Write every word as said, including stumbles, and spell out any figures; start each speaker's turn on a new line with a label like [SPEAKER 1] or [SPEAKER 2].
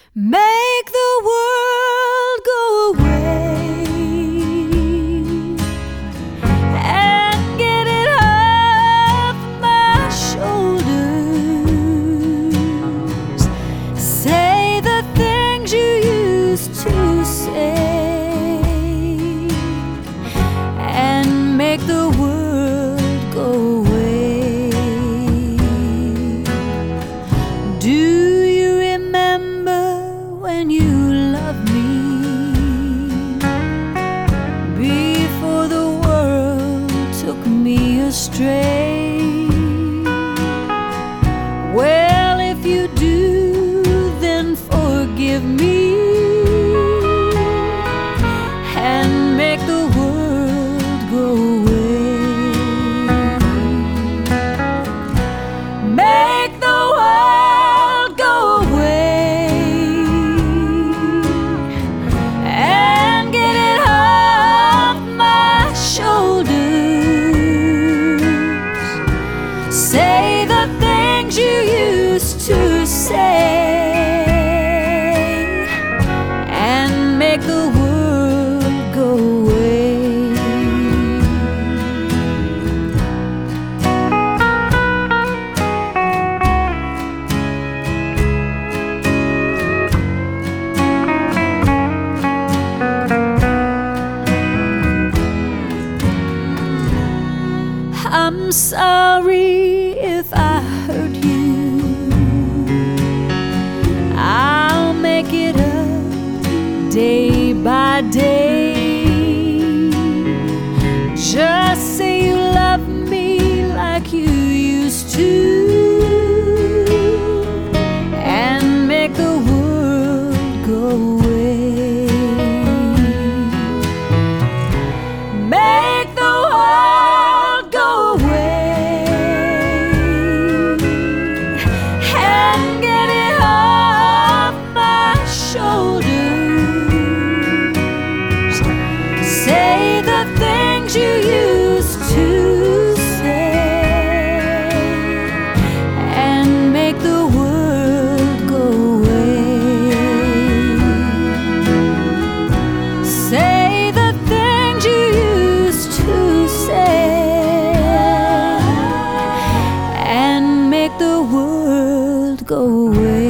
[SPEAKER 1] Make the world go away and get it off my shoulders. Say the things you used to say and make the world go away. Do when you loved me before the world took me astray? Well, if you do, then forgive me and make the world go away. Make the world go away. Say the things you used to say and make the world go away. I'm sorry if I hurt you. I'll make it up day by day. Just say you love me like you used to and make the world go away. Make the world go away and get it off my shoulders. Say the things you used to say and make the world go away. Say the things you used to say and make the world go away.